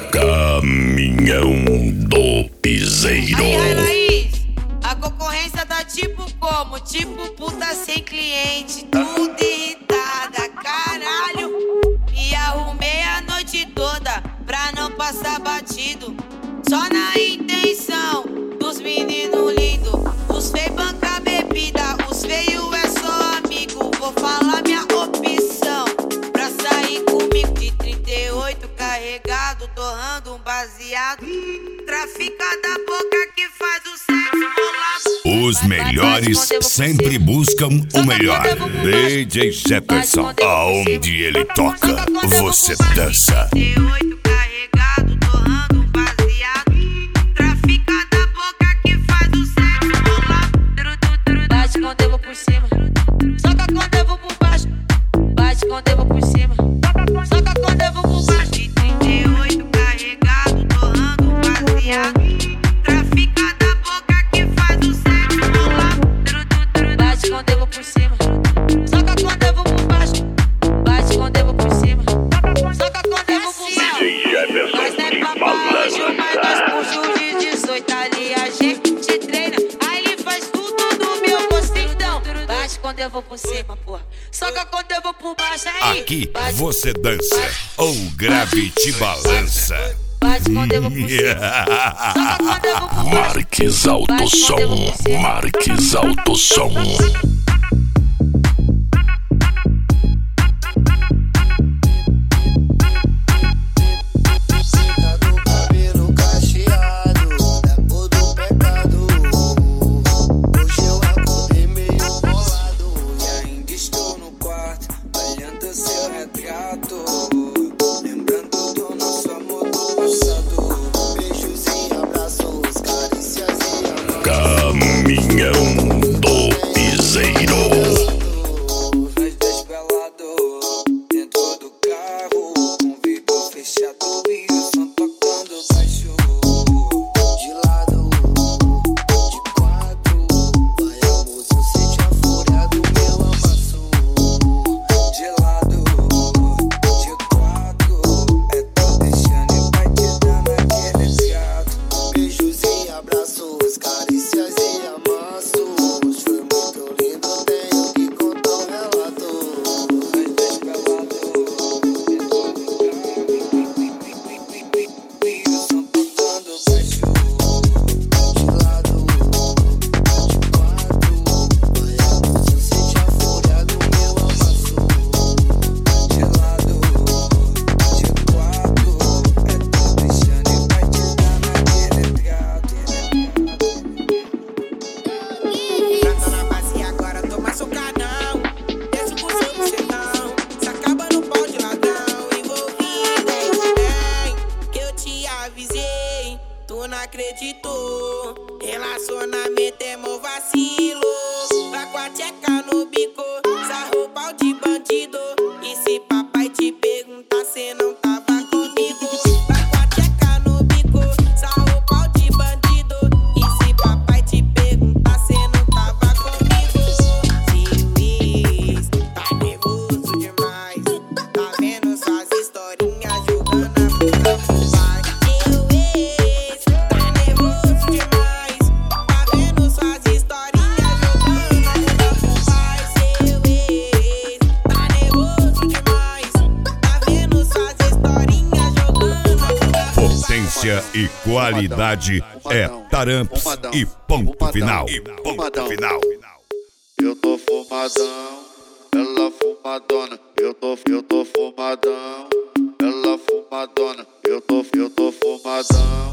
Caminhão do Piseiro. Aí, Laís, a concorrência tá tipo como? Tipo puta sem cliente, tudo irritada, caralho. Me arrumei a noite toda pra não passar batido, só na intenção dos meninos lindos. Os feios banca bebida, os feios é só amigo. Vou falar minha opção pra sair comigo. De 38 carregado, torrando um baseado. Trafica da boca que faz o sexo rolar. Os melhores sempre buscam o melhor. DJ Jefferson, aonde ele toca, você dança. 38 carregado, torrando um baseado. Trafica da boca que faz o sexo rolar. Bate quando eu vou por cima, soca quando eu vou por baixo. Bate quando eu vou por cima, soca quando eu vou por baixo. De 38 carregado, torrando um baseado. Trafica da boca que faz o sexo rolar. Bate quando eu vou por cima, soca quando eu vou por baixo. Bate quando eu vou por cima, soca quando eu vou por baixo. Nós não é papajo, mas nós puxo de 18. Ali a gente treina, aí ele faz tudo do meu gosto. Então, bate quando eu vou por cima, porra, soca quando eu vou por baixo. Aí, Aqui bate, você dança ou grave te balança. bate quando eu vou por cima, soca quando eu vou por baixo. Marques Alto Som, Marques Alto Som. Cabelo cacheado, da cor do pecado. Hoje eu acordei meio bolado e ainda estou no quarto, olhando seu retrato, lembrando do nosso amor do passado. Beijos e abraços, carícias e abraços. Caminhão do Piseiro. Nós dois pelados dentro do carro, com vidro fechado e o som tocando baixo. De lado, de quatro, vai amor, eu sente a fúria do meu amasso. De lado, de quatro, é tô deixando e vai te dando aquele trato. Beijos e abraços, carícias e amassos. Foi muito lindo, tenho que contar um relato. Nós dois pelados dentro do carro, e o som tocando baixo. De lado, de quatro, vai amor, eu sente a fúria do meu amasso. De lado, de quatro, é tô deixando e vai te dando aquele trato. Prata na base e agora toma socadão. Desce por seu bucetão, se acaba no pau de ladrão. Envolvido bem, que eu te avisei, tu não acreditou. Relacionamento é mó vacilo. Vai com a tcheca no bico, sarrou pau de bandido. E se papai te perguntar, cê não tava comigo. Vai com a tcheca no bico, sarrou pau de bandido. E se papai te perguntar, cê não tava comigo. Luiz, tá nervoso demais. Tá vendo suas historinhas jogando a bunda pro pai. Meu ex, tá nervoso demais. Tá vendo suas historinhas jogando a bunda pro pai. Seu ex, tá nervoso demais. Tá vendo suas historinhas jogando a bunda pro pai. Potência e qualidade é Taramps e ponto final. Eu tô fumadão, ela fumadona. Eu tô fumadão, ela fumadona. Eu tô fumadão.